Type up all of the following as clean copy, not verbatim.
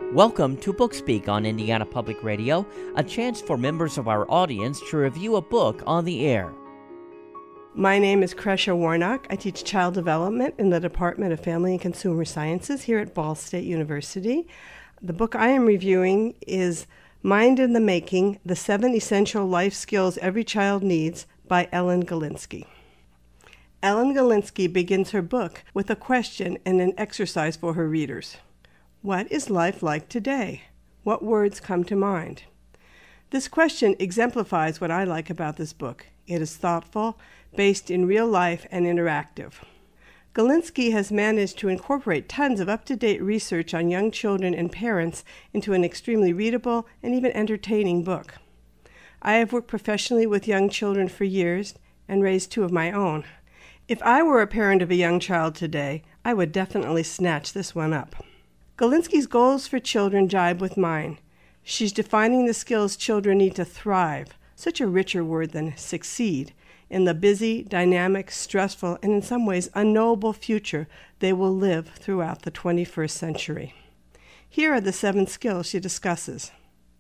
Welcome to Bookspeak on Indiana Public Radio, a chance for members of our audience to review a book on the air. My name is Kresha Warnock. I teach child development in the Department of Family and Consumer Sciences here at Ball State University. The book I am reviewing is Mind in the Making, The 7 Essential Life Skills Every Child Needs by Ellen Galinsky. Ellen Galinsky begins her book with a question and an exercise for her readers. What is life like today? What words come to mind? This question exemplifies what I like about this book. It is thoughtful, based in real life, and interactive. Galinsky has managed to incorporate tons of up-to-date research on young children and parents into an extremely readable and even entertaining book. I have worked professionally with young children for years and raised 2 of my own. If I were a parent of a young child today, I would definitely snatch this one up. Galinsky's goals for children jibe with mine. She's defining the skills children need to thrive, such a richer word than succeed, in the busy, dynamic, stressful, and in some ways unknowable future they will live throughout the 21st century. Here are the 7 skills she discusses.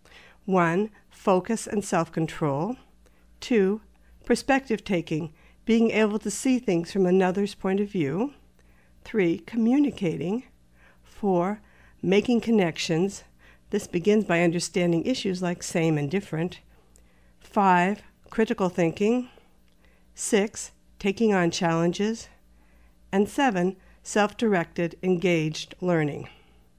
1. Focus and self-control. 2. Perspective taking, being able to see things from another's point of view. 3. Communicating. 4. Making connections. This begins by understanding issues like same and different. 5. Critical thinking. 6. Taking on challenges. And 7. Self-directed, engaged learning.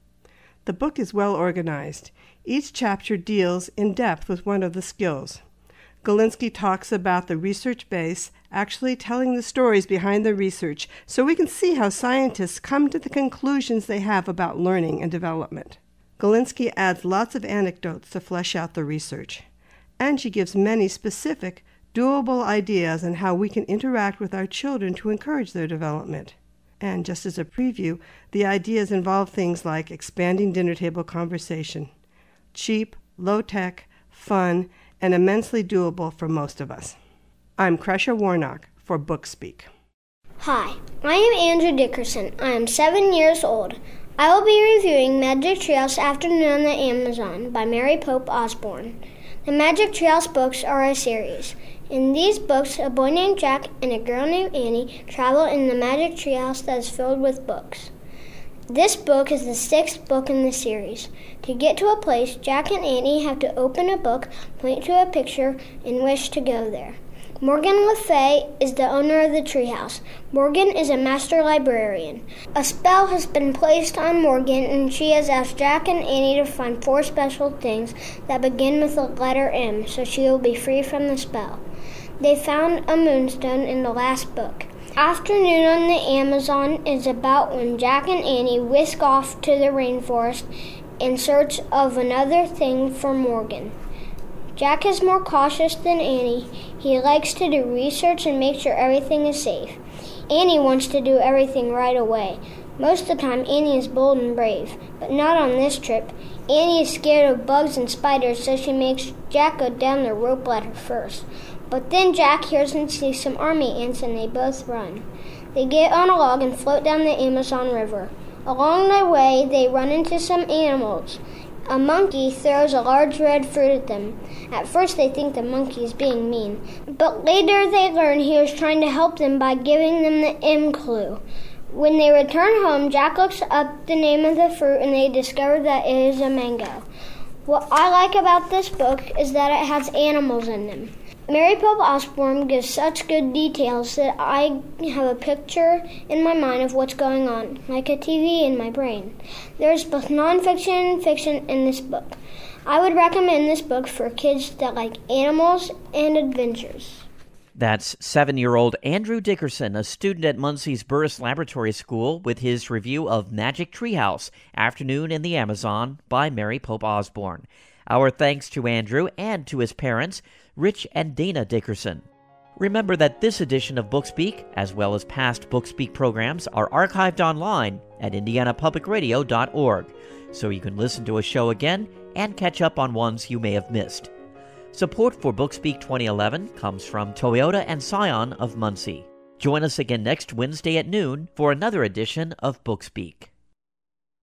The book is well organized. Each chapter deals in depth with one of the skills. Galinsky talks about the research base, actually telling the stories behind the research, so we can see how scientists come to the conclusions they have about learning and development. Galinsky adds lots of anecdotes to flesh out the research. And she gives many specific, doable ideas on how we can interact with our children to encourage their development. And just as a preview, the ideas involve things like expanding dinner table conversation. Cheap, low-tech, fun, and immensely doable for most of us. I'm Kresha Warnock for Bookspeak. Hi, I am Andrew Dickerson. I am 7 years old. I will be reviewing Magic Treehouse Afternoon on the Amazon by Mary Pope Osborne. The Magic Treehouse books are a series. In these books, a boy named Jack and a girl named Annie travel in the Magic Treehouse that is filled with books. This book is the 6th book in the series. To get to a place, Jack and Annie have to open a book, point to a picture, and wish to go there. Morgan Le Fay is the owner of the treehouse. Morgan is a master librarian. A spell has been placed on Morgan, and she has asked Jack and Annie to find 4 special things that begin with the letter M, so she will be free from the spell. They found a moonstone in the last book. Afternoon on the Amazon is about when Jack and Annie whisk off to the rainforest in search of another thing for Morgan. Jack is more cautious than Annie. He likes to do research and make sure everything is safe. Annie wants to do everything right away. Most of the time, Annie is bold and brave, but not on this trip. Annie is scared of bugs and spiders, so she makes Jack go down the rope ladder first. But then Jack hears and sees some army ants, and they both run. They get on a log and float down the Amazon River. Along the way, they run into some animals. A monkey throws a large red fruit at them. At first, they think the monkey is being mean, but later they learn he was trying to help them by giving them the M clue. When they return home, Jack looks up the name of the fruit, and they discover that it is a mango. What I like about this book is that it has animals in them. Mary Pope Osborne gives such good details that I have a picture in my mind of what's going on, like a TV in my brain. There's both nonfiction and fiction in this book. I would recommend this book for kids that like animals and adventures. That's 7-year-old Andrew Dickerson, a student at Muncie's Burris Laboratory School, with his review of Magic Treehouse, Afternoon in the Amazon by Mary Pope Osborne. Our thanks to Andrew and to his parents, Rich and Dana Dickerson. Remember that this edition of Bookspeak, as well as past Bookspeak programs, are archived online at indianapublicradio.org, so you can listen to a show again and catch up on ones you may have missed. Support for Bookspeak 2011 comes from Toyota and Scion of Muncie. Join us again next Wednesday at noon for another edition of Bookspeak.